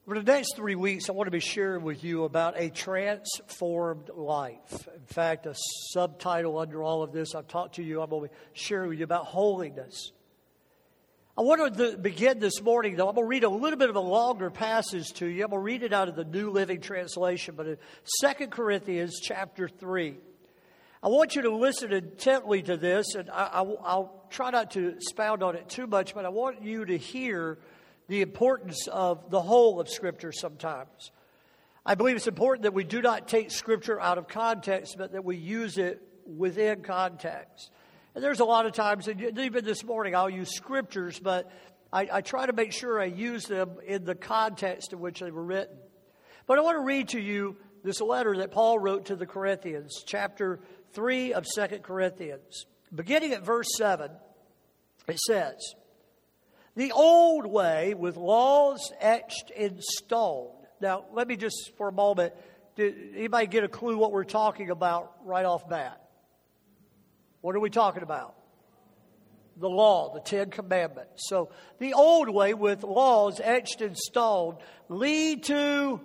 For the next 3 weeks, I want to be sharing with you about a transformed life. In fact, a subtitle under all of this, I'm going to be sharing with you about holiness. I want to begin this morning, though. I'm going to read a little bit of a longer passage to you. I'm going to read it out of the New Living Translation, but in 2 Corinthians chapter 3. I want you to listen intently to this, and I'll try not to expound on it too much, but I want you to hear the importance of the whole of Scripture sometimes. I believe it's important that we do not take Scripture out of context, but that we use it within context. And there's a lot of times, and even this morning, I'll use Scriptures, but I try to make sure I use them in the context in which they were written. But I want to read to you this letter that Paul wrote to the Corinthians, chapter 3 of 2 Corinthians. Beginning at verse 7, it says, "The old way with laws etched in stone." Now, let me just for a moment, did anybody get a clue what we're talking about right off bat? What are we talking about? The law, the 10 Commandments. So, the old way with laws etched in stone lead to...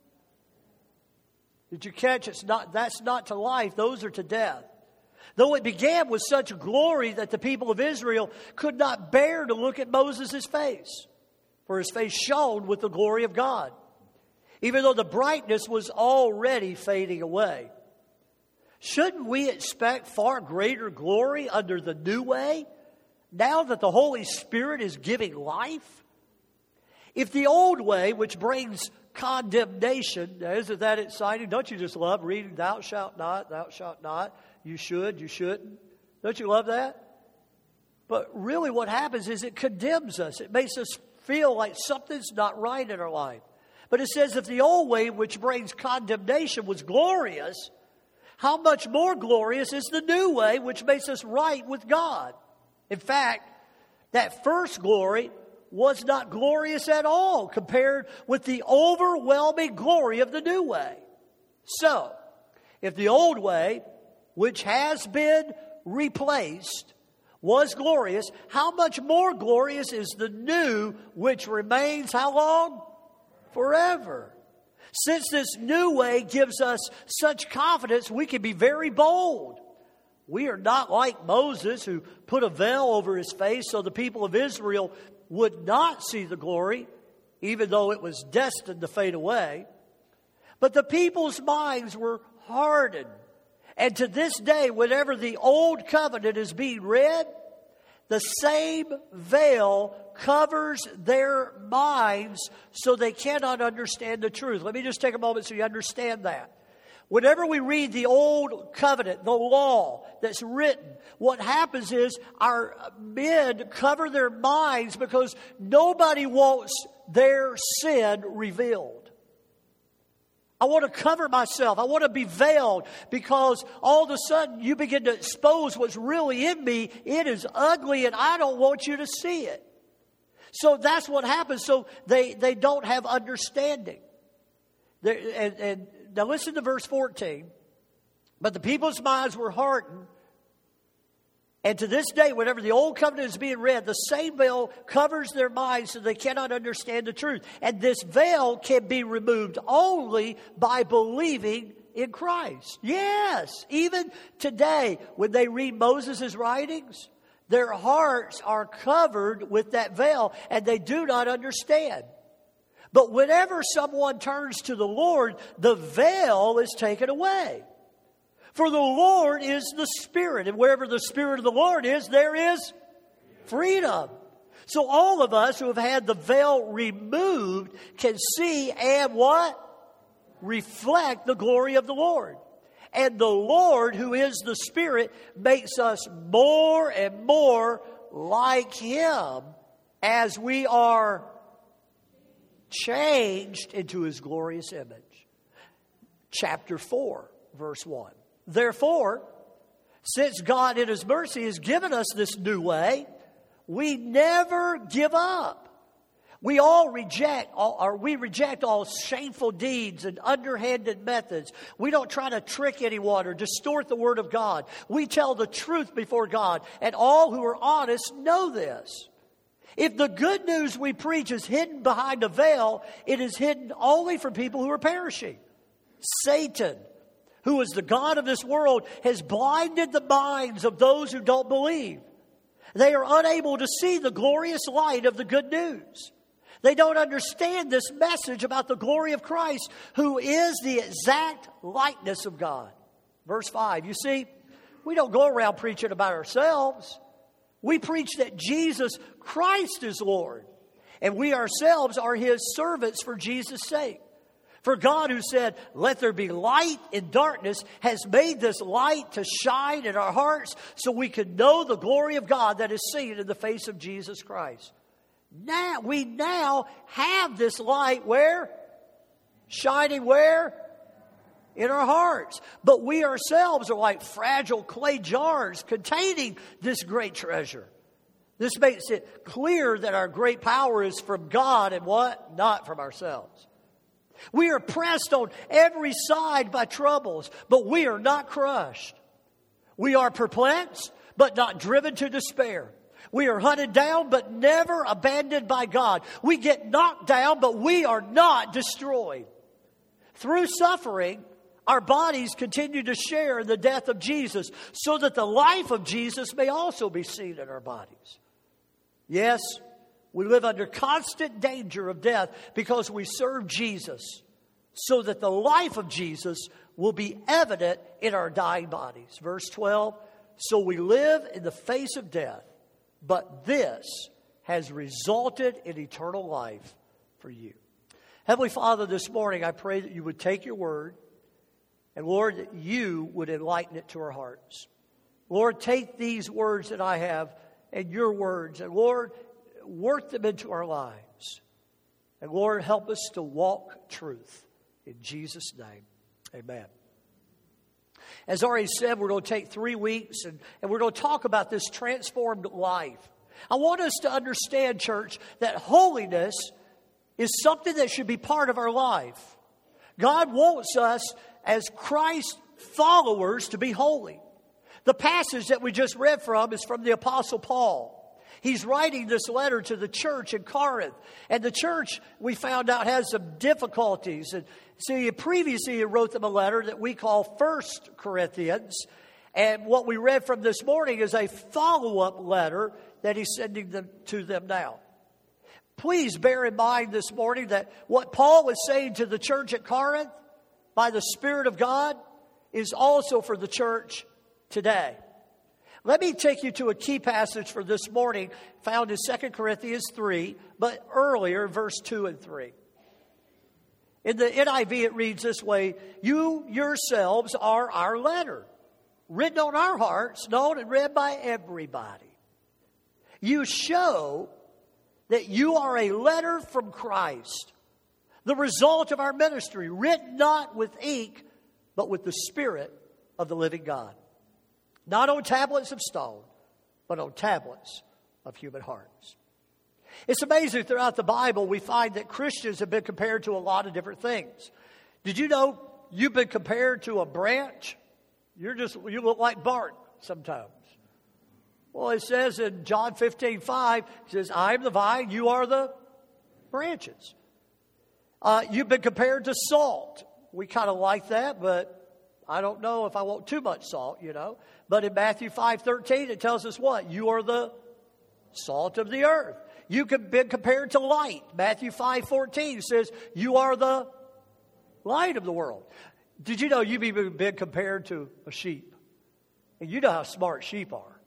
Did you catch it? That's not to life. Those are to death. Though it began with such glory that the people of Israel could not bear to look at Moses' face, for his face shone with the glory of God, even though the brightness was already fading away. Shouldn't we expect far greater glory under the new way, now that the Holy Spirit is giving life? If the old way, which brings condemnation, now isn't that exciting? Don't you just love reading, thou shalt not, you should, you shouldn't? Don't you love that? But really what happens is it condemns us. It makes us feel like something's not right in our life. But it says if the old way, which brings condemnation, was glorious, how much more glorious is the new way, which makes us right with God? In fact, that first glory was not glorious at all compared with the overwhelming glory of the new way. So, if the old way, which has been replaced, was glorious, how much more glorious is the new, which remains how long? Forever. Since this new way gives us such confidence, we can be very bold. We are not like Moses, who put a veil over his face so the people of Israel would not see the glory, even though it was destined to fade away. But the people's minds were hardened. And to this day, whenever the old covenant is being read, the same veil covers their minds so they cannot understand the truth. Let me just take a moment so you understand that. Whenever we read the old covenant, the law that's written, what happens is our men cover their minds because nobody wants their sin revealed. I want to cover myself. I want to be veiled because all of a sudden you begin to expose what's really in me. It is ugly and I don't want you to see it. So that's what happens. So they don't have understanding. And now listen to verse 14. But the people's minds were hardened. And to this day, whenever the old covenant is being read, the same veil covers their minds so they cannot understand the truth. And this veil can be removed only by believing in Christ. Yes, even today, when they read Moses' writings, their hearts are covered with that veil and they do not understand. But whenever someone turns to the Lord, the veil is taken away. For the Lord is the Spirit, and wherever the Spirit of the Lord is, there is freedom. So all of us who have had the veil removed can see and what? Reflect the glory of the Lord. And the Lord, who is the Spirit, makes us more and more like Him as we are changed into His glorious image. Chapter 4, verse 1. Therefore, since God in His mercy has given us this new way, we never give up. We reject all shameful deeds and underhanded methods. We don't try to trick anyone or distort the Word of God. We tell the truth before God, and all who are honest know this. If the good news we preach is hidden behind a veil, it is hidden only from people who are perishing. Satan, who is the god of this world, has blinded the minds of those who don't believe. They are unable to see the glorious light of the good news. They don't understand this message about the glory of Christ, who is the exact likeness of God. Verse 5, you see, we don't go around preaching about ourselves. We preach that Jesus Christ is Lord, and we ourselves are His servants for Jesus' sake. For God, who said, "Let there be light in darkness," has made this light to shine in our hearts so we can know the glory of God that is seen in the face of Jesus Christ. We now have this light where? Shining where? In our hearts. But we ourselves are like fragile clay jars containing this great treasure. This makes it clear that our great power is from God and what? Not from ourselves. We are pressed on every side by troubles, but we are not crushed. We are perplexed, but not driven to despair. We are hunted down, but never abandoned by God. We get knocked down, but we are not destroyed. Through suffering, our bodies continue to share in the death of Jesus, so that the life of Jesus may also be seen in our bodies. Yes, we live under constant danger of death because we serve Jesus, so that the life of Jesus will be evident in our dying bodies. Verse 12, so we live in the face of death, but this has resulted in eternal life for you. Heavenly Father, this morning I pray that you would take your word, and Lord, that you would enlighten it to our hearts. Lord, take these words that I have and your words, and Lord, work them into our lives. And Lord, help us to walk truth. In Jesus' name, amen. As already said, we're going to take 3 weeks and we're going to talk about this transformed life. I want us to understand, church, that holiness is something that should be part of our life. God wants us as Christ followers to be holy. The passage that we just read from is from the Apostle Paul. He's writing this letter to the church in Corinth. And the church, we found out, has some difficulties. And see, previously he wrote them a letter that we call 1 Corinthians. And what we read from this morning is a follow-up letter that he's sending them to them now. Please bear in mind this morning that what Paul is saying to the church at Corinth by the Spirit of God is also for the church today. Let me take you to a key passage for this morning found in 2 Corinthians 3, but earlier, verse 2 and 3. In the NIV, it reads this way, you yourselves are our letter, written on our hearts, known and read by everybody. You show that you are a letter from Christ, the result of our ministry, written not with ink, but with the Spirit of the living God. Not on tablets of stone, but on tablets of human hearts. It's amazing throughout the Bible we find that Christians have been compared to a lot of different things. Did you know you've been compared to a branch? You look like bark sometimes. Well, it says in John 15:5, it says, I am the vine, you are the branches. You've been compared to salt. We kind of like that, but I don't know if I want too much salt, But in Matthew 5:13, it tells us what? You are the salt of the earth. You could be compared to light. Matthew 5:14 says, you are the light of the world. Did you know you've even been compared to a sheep? And you know how smart sheep are.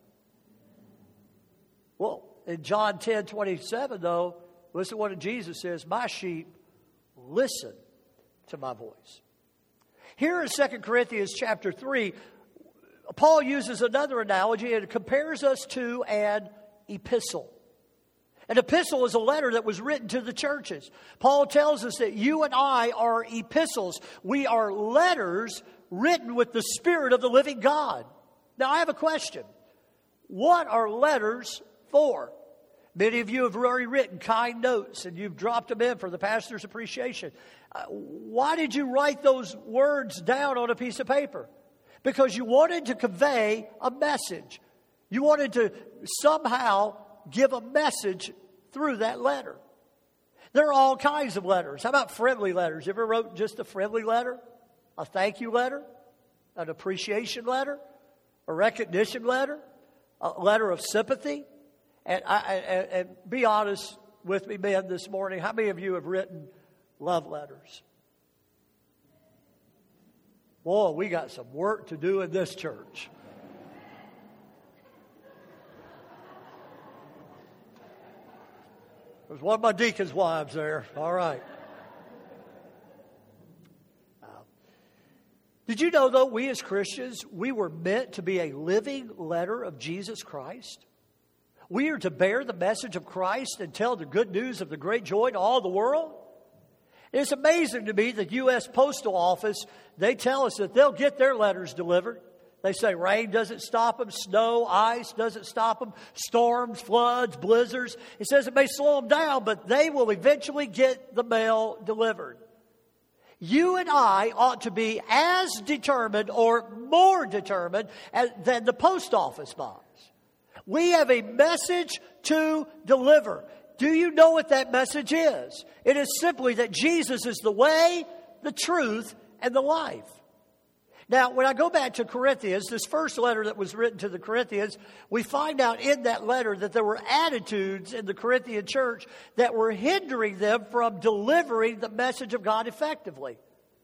Well, in John 10:27, though, listen to what Jesus says, my sheep listen to my voice. Here in 2 Corinthians chapter 3, Paul uses another analogy and compares us to an epistle. An epistle is a letter that was written to the churches. Paul tells us that you and I are epistles. We are letters written with the Spirit of the living God. Now, I have a question. What are letters for? Many of you have already written kind notes and you've dropped them in for the pastor's appreciation. Why did you write those words down on a piece of paper? Because you wanted to convey a message. You wanted to somehow give a message through that letter. There are all kinds of letters. How about friendly letters? You ever wrote just a friendly letter? A thank you letter? An appreciation letter? A recognition letter? A letter of sympathy? And be honest with me, men, this morning. How many of you have written love letters? Boy, we got some work to do in this church. There's one of my deacon's wives there. All right. Did you know, though, we as Christians, we were meant to be a living letter of Jesus Christ? We are to bear the message of Christ and tell the good news of the great joy to all the world. It's amazing to me that U.S. Postal Office, they tell us that they'll get their letters delivered. They say rain doesn't stop them, snow, ice doesn't stop them, storms, floods, blizzards. It says it may slow them down, but they will eventually get the mail delivered. You and I ought to be as determined or more determined than the post office box. We have a message to deliver. Do you know what that message is? It is simply that Jesus is the way, the truth, and the life. Now, when I go back to Corinthians, this first letter that was written to the Corinthians, we find out in that letter that there were attitudes in the Corinthian church that were hindering them from delivering the message of God effectively.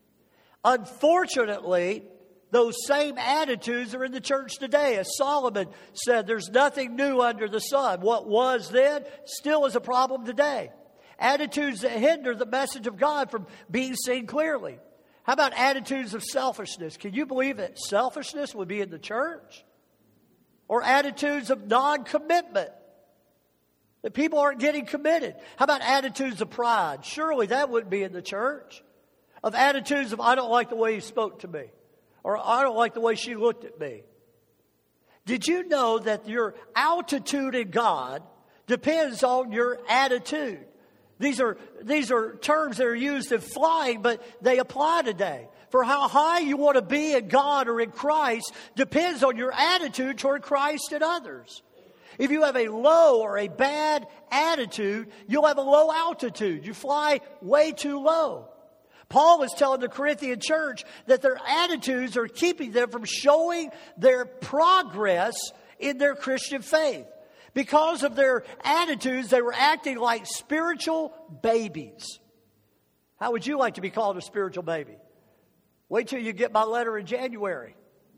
Unfortunately, those same attitudes are in the church today. As Solomon said, there's nothing new under the sun. What was then still is a problem today. Attitudes that hinder the message of God from being seen clearly. How about attitudes of selfishness? Can you believe that selfishness would be in the church? Or attitudes of non-commitment, that people aren't getting committed. How about attitudes of pride? Surely that wouldn't be in the church. Of attitudes of, I don't like the way he spoke to me. Or I don't like the way she looked at me. Did you know that your altitude in God depends on your attitude? These are terms that are used in flying, but they apply today. For how high you want to be in God or in Christ depends on your attitude toward Christ and others. If you have a low or a bad attitude, you'll have a low altitude. You fly way too low. Paul is telling the Corinthian church that their attitudes are keeping them from showing their progress in their Christian faith. Because of their attitudes, they were acting like spiritual babies. How would you like to be called a spiritual baby? Wait till you get my letter in January.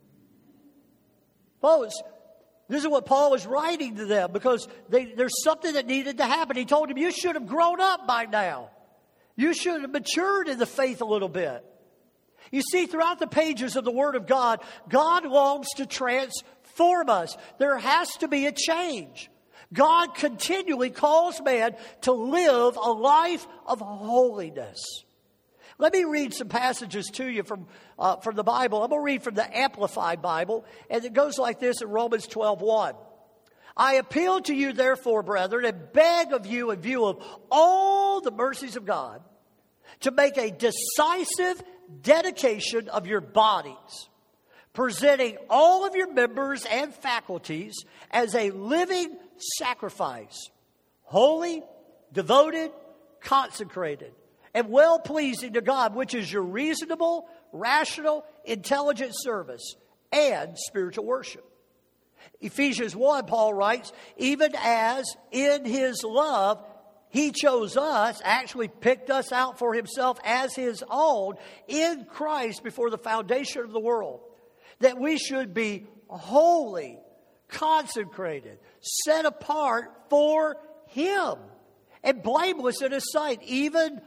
Folks, this is what Paul is writing to them because there's something that needed to happen. He told them, you should have grown up by now. You should have matured in the faith a little bit. You see, throughout the pages of the Word of God, God longs to transform us. There has to be a change. God continually calls man to live a life of holiness. Let me read some passages to you from the Bible. I'm going to read from the Amplified Bible, and it goes like this in Romans 12:1. I appeal to you, therefore, brethren, and beg of you in view of all the mercies of God, to make a decisive dedication of your bodies, presenting all of your members and faculties as a living sacrifice, holy, devoted, consecrated, and well-pleasing to God, which is your reasonable, rational, intelligent service and spiritual worship. Ephesians 1, Paul writes, even as in his love he chose us, actually picked us out for himself as his own in Christ before the foundation of the world, that we should be holy, consecrated, set apart for him, and blameless in his sight, even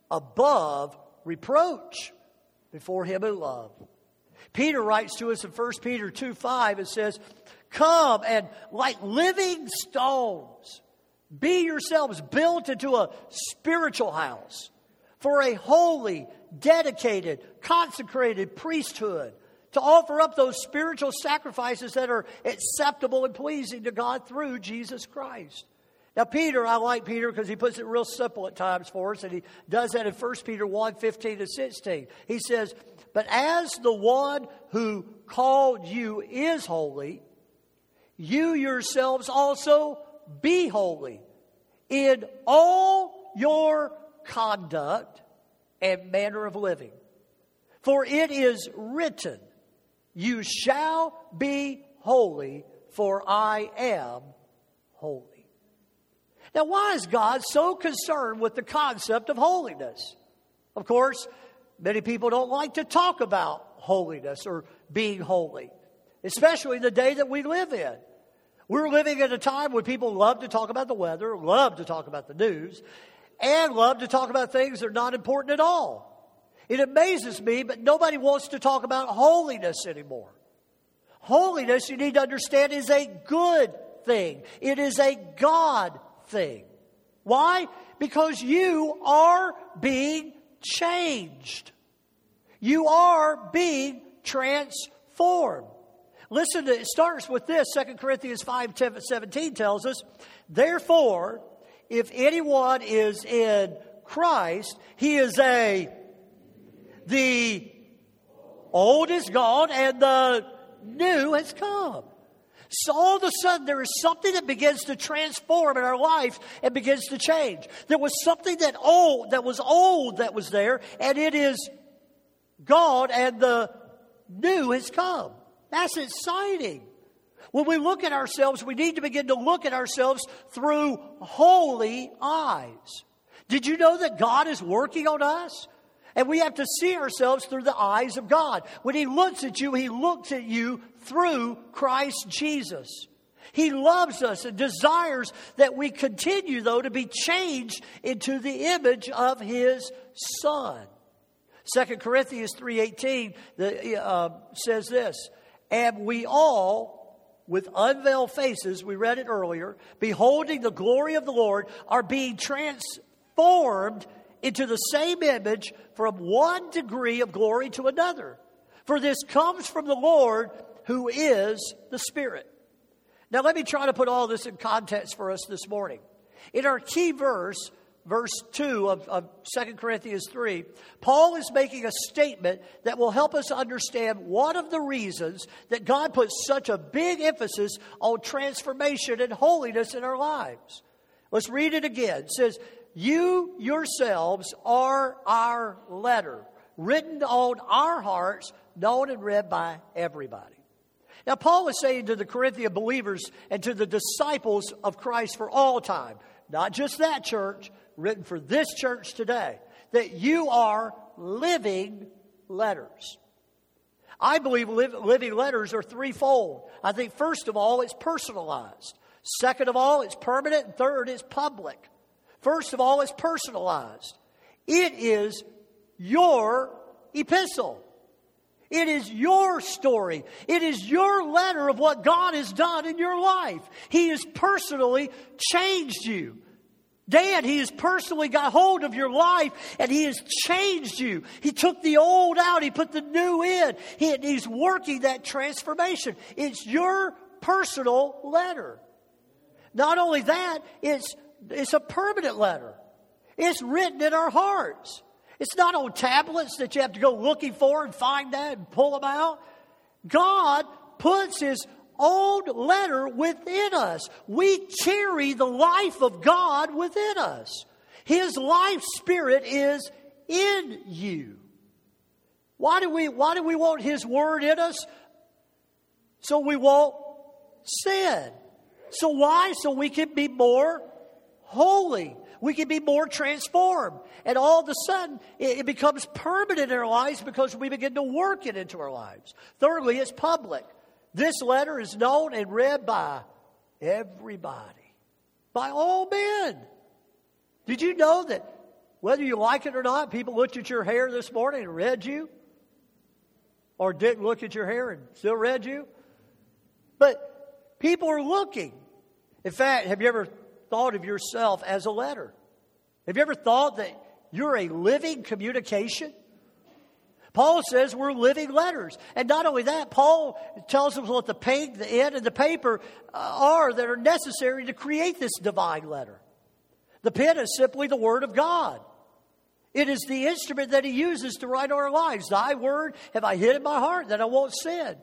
above reproach before him in love. Peter writes to us in 1 Peter 2:5, it says, come and like living stones, be yourselves built into a spiritual house for a holy, dedicated, consecrated priesthood to offer up those spiritual sacrifices that are acceptable and pleasing to God through Jesus Christ. Now, Peter, I like Peter because he puts it real simple at times for us, and he does that in 1 Peter 1:15-16. He says, but as the one who called you is holy, you yourselves also be holy in all your conduct and manner of living. For it is written, you shall be holy, for I am holy. Now, why is God so concerned with the concept of holiness? Of course, many people don't like to talk about holiness or being holy, especially the day that we live in. We're living at a time when people love to talk about the weather, love to talk about the news, and love to talk about things that are not important at all. It amazes me, but nobody wants to talk about holiness anymore. Holiness, you need to understand, is a good thing. It is a God thing. Why? Because you are being changed. You are being transformed. Listen, it starts with this. 2 Corinthians 5:17 tells us, therefore, if anyone is in Christ, he is the old is gone and the new has come. So all of a sudden there is something that begins to transform in our life and begins to change. There was something that was old that was there, and it is gone and the new has come. That's exciting. When we look at ourselves, we need to begin to look at ourselves through holy eyes. Did you know that God is working on us? And we have to see ourselves through the eyes of God. When He looks at you, He looks at you through Christ Jesus. He loves us and desires that we continue, though, to be changed into the image of His Son. 2 Corinthians 3:18 says this, and we all, with unveiled faces, we read it earlier, beholding the glory of the Lord, are being transformed into the same image from one degree of glory to another. For this comes from the Lord, who is the Spirit. Now let me try to put all this in context for us this morning. In our key verse, verse 2 of 2 Corinthians 3, Paul is making a statement that will help us understand one of the reasons that God puts such a big emphasis on transformation and holiness in our lives. Let's read it again. It says, you yourselves are our letter, written on our hearts, known and read by everybody. Now, Paul is saying to the Corinthian believers and to the disciples of Christ for all time, not just that church, written for this church today, that you are living letters. I believe living letters are threefold. I think, first of all, it's personalized. Second of all, it's permanent. And third, it's public. First of all, it's personalized. It is your epistle. It is your story. It is your letter of what God has done in your life. He has personally changed you. Dad, He has personally got hold of your life and He has changed you. He took the old out. He put the new in. He's working that transformation. It's your personal letter. Not only that, it's a permanent letter. It's written in our hearts. It's not on tablets that you have to go looking for and find that and pull them out. God puts His own letter within us. We carry the life of God within us. His life spirit is in you. Why do we want His word in us? So we won't sin. So why? So we can be more holy. We can be more transformed. And all of a sudden, it becomes permanent in our lives because we begin to work it into our lives. Thirdly, it's public. This letter is known and read by everybody. By all men. Did you know that whether you like it or not, people looked at your hair this morning and read you? Or didn't look at your hair and still read you? But people are looking. In fact, have you ever thought of yourself as a letter? Have you ever thought that you're a living communication? Paul says we're living letters. And not only that, Paul tells us what the pen, the ink, and the paper are that are necessary to create this divine letter. The pen is simply the Word of God. It is the instrument that He uses to write our lives. Thy word have I hid in my heart that I won't sin.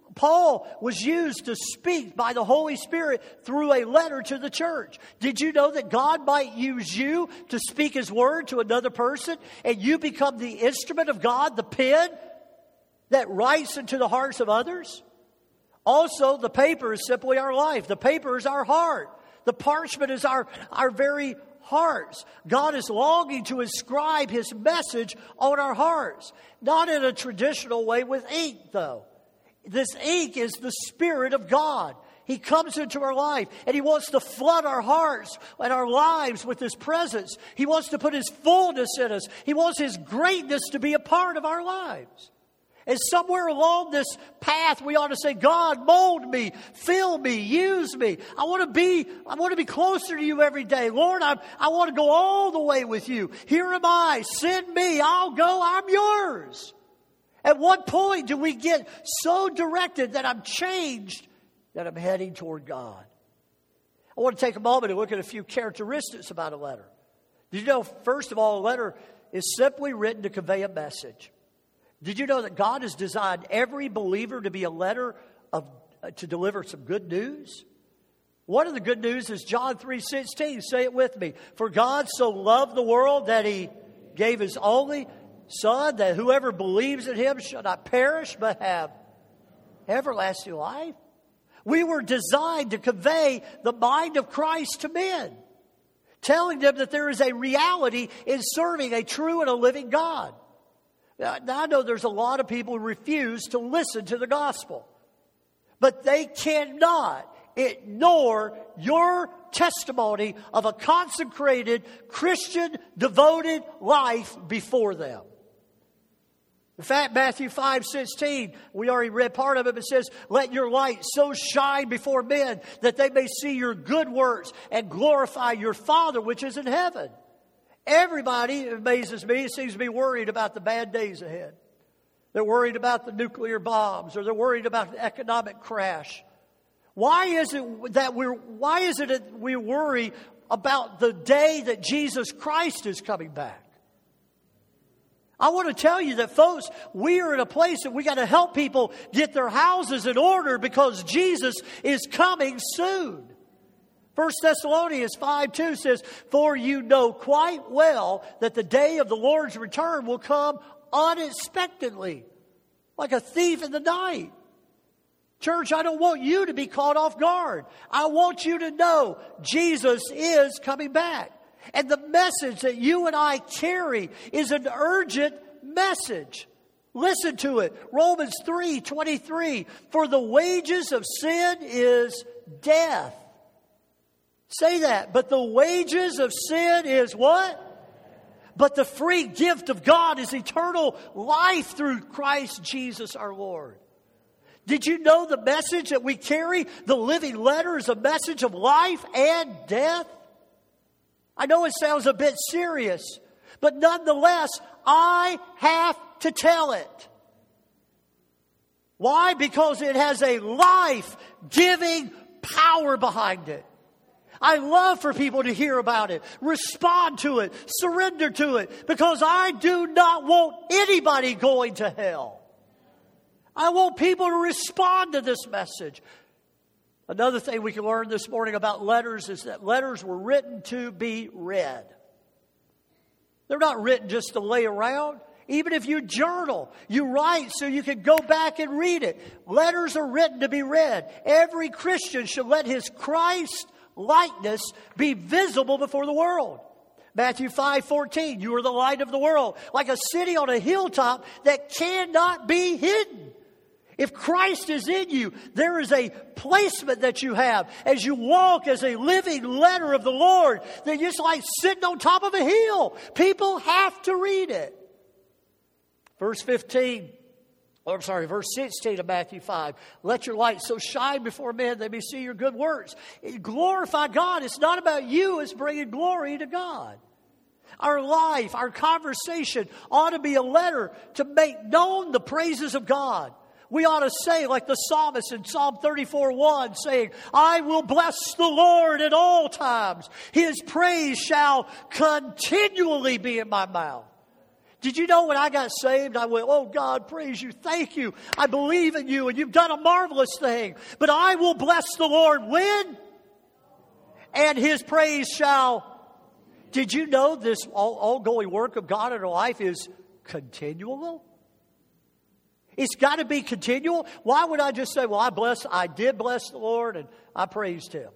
Paul was used to speak by the Holy Spirit through a letter to the church. Did you know that God might use you to speak His word to another person, and you become the instrument of God, the pen that writes into the hearts of others? Also, the paper is simply our life. The paper is our heart. The parchment is our very hearts. God is longing to inscribe His message on our hearts. Not in a traditional way with ink, though. This ink is the Spirit of God. He comes into our life, and He wants to flood our hearts and our lives with His presence. He wants to put His fullness in us. He wants His greatness to be a part of our lives. And somewhere along this path, we ought to say, God, mold me, fill me, use me. I want to be closer to You every day. Lord, I want to go all the way with You. Here am I. Send me. I'll go. I'm Yours. At what point do we get so directed that I'm changed, that I'm heading toward God? I want to take a moment and look at a few characteristics about a letter. Did you know, first of all, a letter is simply written to convey a message. Did you know that God has designed every believer to be a letter to deliver some good news? One of the good news is John 3:16. Say it with me. For God so loved the world that He gave His only Son, that whoever believes in Him shall not perish but have everlasting life. We were designed to convey the mind of Christ to men, telling them that there is a reality in serving a true and a living God. Now, I know there's a lot of people who refuse to listen to the gospel, but they cannot ignore your testimony of a consecrated, Christian, devoted life before them. In fact, Matthew 5:16, we already read part of it, but it says, let your light so shine before men that they may see your good works and glorify your Father which is in heaven. Everybody, it amazes me, seems to be worried about the bad days ahead. They're worried about the nuclear bombs, or they're worried about the economic crash. Why is it that we worry about the day that Jesus Christ is coming back? I want to tell you that, folks, we are in a place that we got to help people get their houses in order because Jesus is coming soon. 1 Thessalonians 5:2 says, for you know quite well that the day of the Lord's return will come unexpectedly, like a thief in the night. Church, I don't want you to be caught off guard. I want you to know Jesus is coming back. And the message that you and I carry is an urgent message. Listen to it. Romans 3:23. For the wages of sin is death. Say that. But the wages of sin is what? But the free gift of God is eternal life through Christ Jesus our Lord. Did you know the message that we carry, the living letter, is a message of life and death? I know it sounds a bit serious, but nonetheless, I have to tell it. Why? Because it has a life-giving power behind it. I love for people to hear about it, respond to it, surrender to it, because I do not want anybody going to hell. I want people to respond to this message. Another thing we can learn this morning about letters is that letters were written to be read. They're not written just to lay around. Even if you journal, you write so you can go back and read it. Letters are written to be read. Every Christian should let his Christ likeness be visible before the world. Matthew 5:14, you are the light of the world, like a city on a hilltop that cannot be hidden. If Christ is in you, there is a placement that you have as you walk as a living letter of the Lord. They're just like sitting on top of a hill. People have to read it. Verse 16 of Matthew 5. Let your light so shine before men they may see your good works. Glorify God. It's not about you. It's bringing glory to God. Our life, our conversation ought to be a letter to make known the praises of God. We ought to say, like the psalmist in Psalm 34:1, saying, I will bless the Lord at all times. His praise shall continually be in my mouth. Did you know when I got saved, I went, oh, God, praise you, thank you. I believe in you, and you've done a marvelous thing. But I will bless the Lord when? And His praise shall. Did you know this ongoing work of God in our life is continual? It's got to be continual. Why would I just say, well, I did bless the Lord and I praised Him?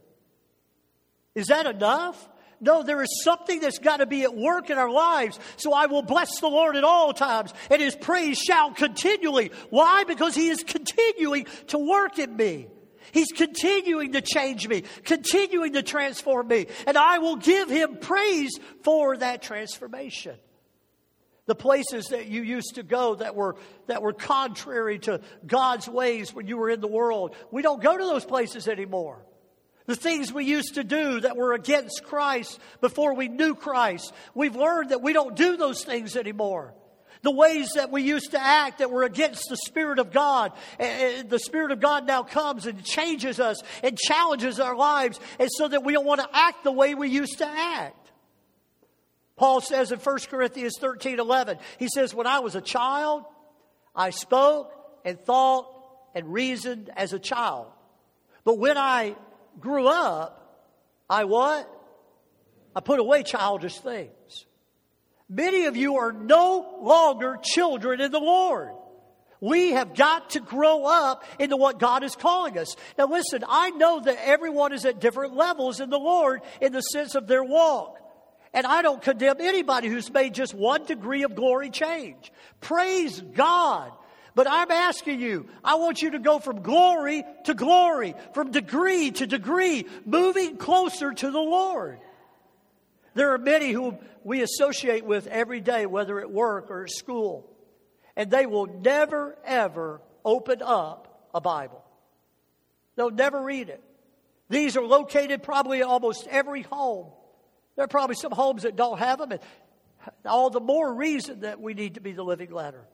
Is that enough? No, there is something that's got to be at work in our lives. So I will bless the Lord at all times, and His praise shall continually. Why? Because He is continuing to work in me. He's continuing to change me, continuing to transform me. And I will give Him praise for that transformation. The places that you used to go that were contrary to God's ways when you were in the world, we don't go to those places anymore. The things we used to do that were against Christ before we knew Christ, we've learned that we don't do those things anymore. The ways that we used to act that were against the Spirit of God, the Spirit of God now comes and changes us and challenges our lives, and so that we don't want to act the way we used to act. Paul says in 1 Corinthians 13:11, he says, when I was a child, I spoke and thought and reasoned as a child. But when I grew up, I what? I put away childish things. Many of you are no longer children in the Lord. We have got to grow up into what God is calling us. Now listen, I know that everyone is at different levels in the Lord in the sense of their walk. And I don't condemn anybody who's made just 1 degree of glory change. Praise God. But I'm asking you, I want you to go from glory to glory, from degree to degree, moving closer to the Lord. There are many who we associate with every day, whether at work or at school, and they will never, ever open up a Bible. They'll never read it. These are located probably in almost every home. There are probably some homes that don't have them, and all the more reason that we need to be the living letter.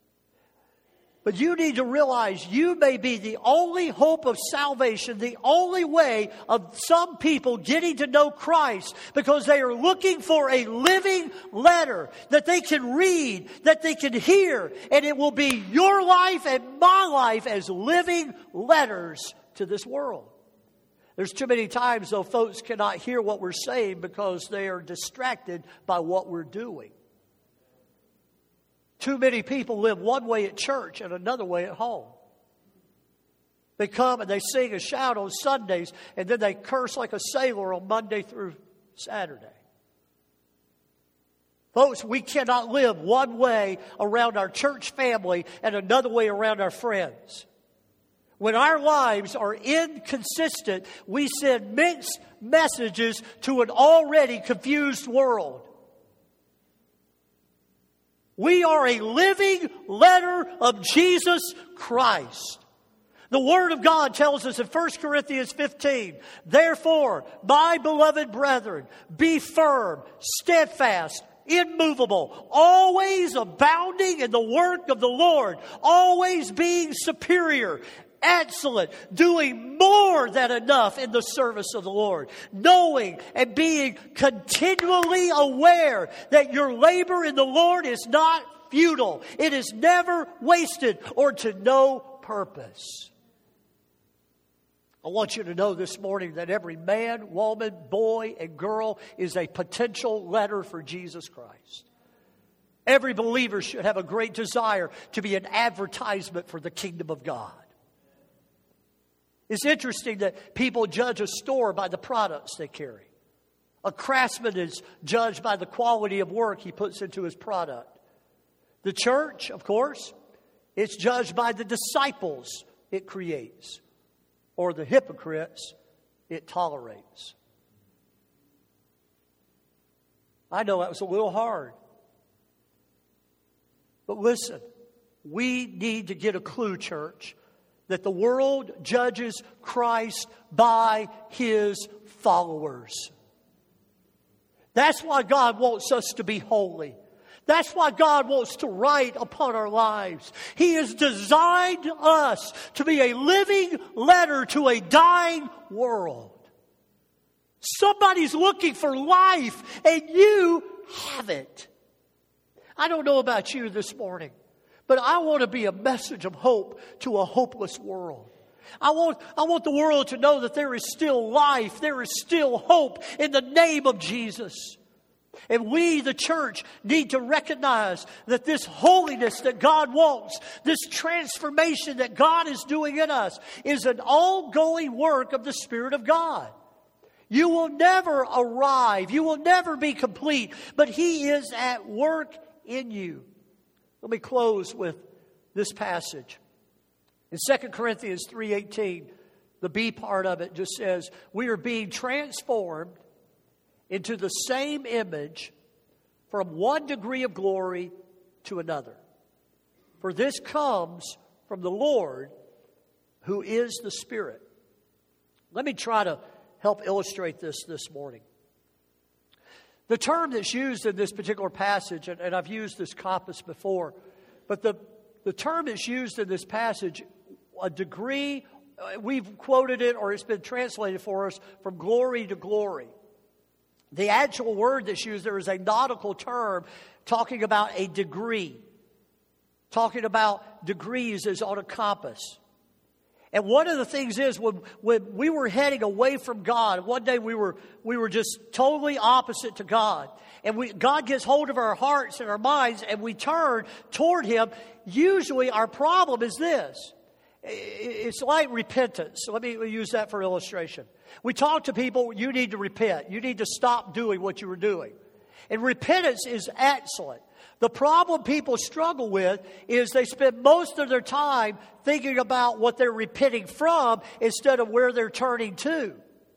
But you need to realize you may be the only hope of salvation, the only way of some people getting to know Christ, because they are looking for a living letter that they can read, that they can hear, and it will be your life and my life as living letters to this world. There's too many times, though, folks cannot hear what we're saying because they are distracted by what we're doing. Too many people live one way at church and another way at home. They come and they sing and shout on Sundays, and then they curse like a sailor on Monday through Saturday. Folks, we cannot live one way around our church family and another way around our friends. When our lives are inconsistent, we send mixed messages to an already confused world. We are a living letter of Jesus Christ. The Word of God tells us in 1 Corinthians 15, therefore, my beloved brethren, be firm, steadfast, immovable, always abounding in the work of the Lord, always being superior, excellent, doing more than enough in the service of the Lord, knowing and being continually aware that your labor in the Lord is not futile. It is never wasted or to no purpose. I want you to know this morning that every man, woman, boy, and girl is a potential letter for Jesus Christ. Every believer should have a great desire to be an advertisement for the kingdom of God. It's interesting that people judge a store by the products they carry. A craftsman is judged by the quality of work he puts into his product. The church, of course, it's judged by the disciples it creates, or the hypocrites it tolerates. I know that was a little hard. But listen, we need to get a clue, church, that the world judges Christ by His followers. That's why God wants us to be holy. That's why God wants to write upon our lives. He has designed us to be a living letter to a dying world. Somebody's looking for life, and you have it. I don't know about you this morning, but I want to be a message of hope to a hopeless world. I want the world to know that there is still life, there is still hope in the name of Jesus. And we, the church, need to recognize that this holiness that God wants, this transformation that God is doing in us, is an ongoing work of the Spirit of God. You will never arrive, you will never be complete, but He is at work in you. Let me close with this passage. In 2 Corinthians 3:18, the B part of it just says, we are being transformed into the same image from one degree of glory to another. For this comes from the Lord, who is the Spirit. Let me try to help illustrate this morning. The term that's used in this particular passage, and I've used this compass before, but the term that's used in this passage, a degree, we've quoted it or it's been translated for us from glory to glory. The actual word that's used there is a nautical term talking about a degree. Talking about degrees as on a compass. And one of the things is when we were heading away from God, one day we were just totally opposite to God. And God gets hold of our hearts and our minds and we turn toward Him. Usually our problem is this. It's like repentance. Let me use that for illustration. We talk to people, you need to repent. You need to stop doing what you were doing. And repentance is excellent. The problem people struggle with is they spend most of their time thinking about what they're repenting from instead of where they're turning to.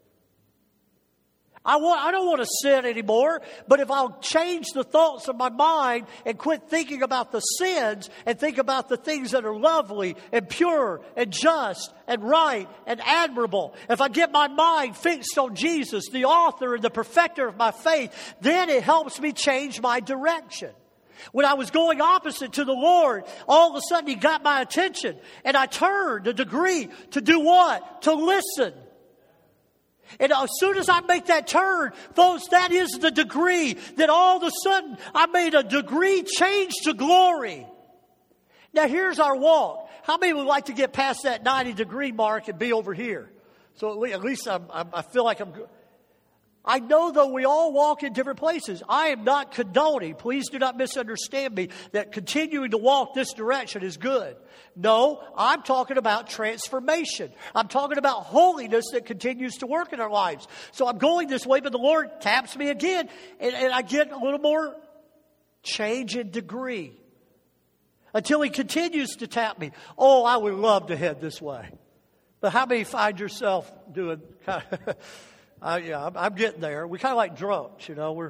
I don't want to sin anymore, but if I'll change the thoughts of my mind and quit thinking about the sins and think about the things that are lovely and pure and just and right and admirable, if I get my mind fixed on Jesus, the author and the perfecter of my faith, then it helps me change my direction. When I was going opposite to the Lord, all of a sudden He got my attention and I turned a degree to do what? To listen. And as soon as I make that turn, folks, that is the degree that all of a sudden I made a degree change to glory. Now here's our walk. How many would like to get past that 90-degree mark and be over here? So at least I feel like I'm good. I know, though, we all walk in different places. I am not condoning, please do not misunderstand me, that continuing to walk this direction is good. No, I'm talking about transformation. I'm talking about holiness that continues to work in our lives. So I'm going this way, but the Lord taps me again, and I get a little more change in degree. Until He continues to tap me. Oh, I would love to head this way. But how many find yourself doing kind of... I'm getting there. We kind of like drunks, you know.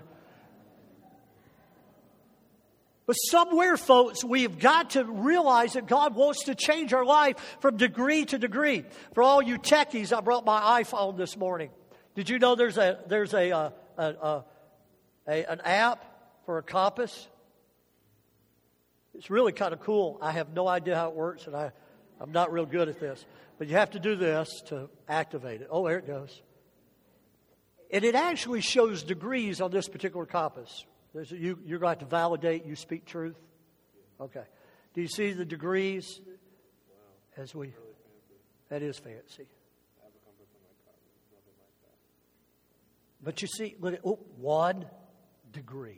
But somewhere, folks, we've got to realize that God wants to change our life from degree to degree. For all you techies, I brought my iPhone this morning. Did you know there's an app for a compass? It's really kind of cool. I have no idea how it works, and I'm not real good at this. But you have to do this to activate it. Oh, there it goes. And it actually shows degrees on this particular compass. You're going to have to validate you speak truth. Okay. Do you see the degrees? Wow. That is fancy. I have a compass on my car. Nothing like that. But you see, look at 1 degree.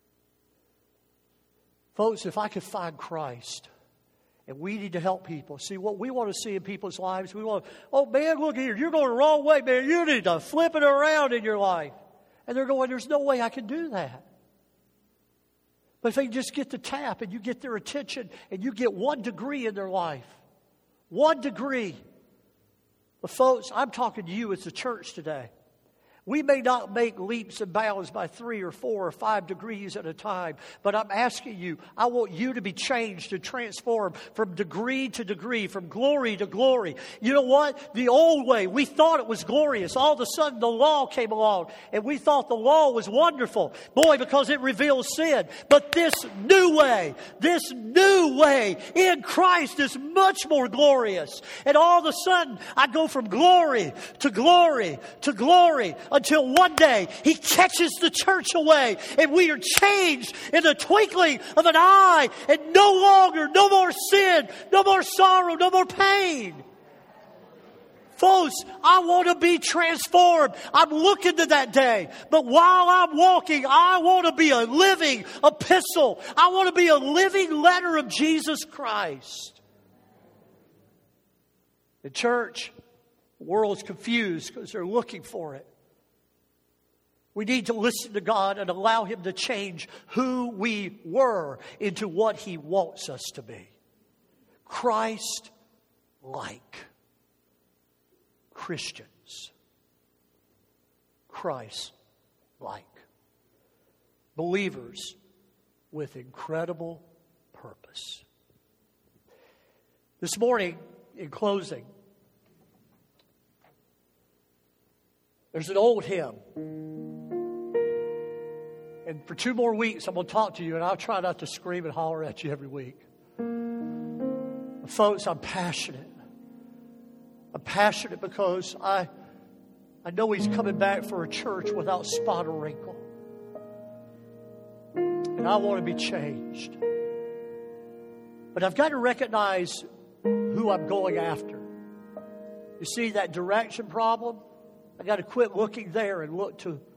Folks, if I could find Christ, and we need to help people. See, what we want to see in people's lives, we want, oh man, look here, you're going the wrong way, man. You need to flip it around in your life. And they're going, there's no way I can do that. But if they just get the tap and you get their attention and you get 1 degree in their life, 1 degree. But folks, I'm talking to you as a church today. We may not make leaps and bounds by 3 or 4 or 5 degrees at a time, but I'm asking you, I want you to be changed and transformed from degree to degree, from glory to glory. You know what? The old way, we thought it was glorious. All of a sudden the law came along and we thought the law was wonderful. Boy, because it reveals sin. But this new way in Christ is much more glorious. And all of a sudden I go from glory to glory to glory until one day He catches the church away and we are changed in the twinkling of an eye, and no more sin, no more sorrow, no more pain. Folks, I want to be transformed. I'm looking to that day. But while I'm walking, I want to be a living epistle. I want to be a living letter of Jesus Christ. The church, the world's confused because they're looking for it. We need to listen to God and allow Him to change who we were into what He wants us to be. Christ-like. Christians. Christ-like. Believers with incredible purpose. This morning, in closing, there's an old hymn. And for 2 more weeks, I'm going to talk to you, and I'll try not to scream and holler at you every week. But folks, I'm passionate. I'm passionate because I know He's coming back for a church without spot or wrinkle. And I want to be changed. But I've got to recognize who I'm going after. You see that direction problem? I got to quit looking there and look to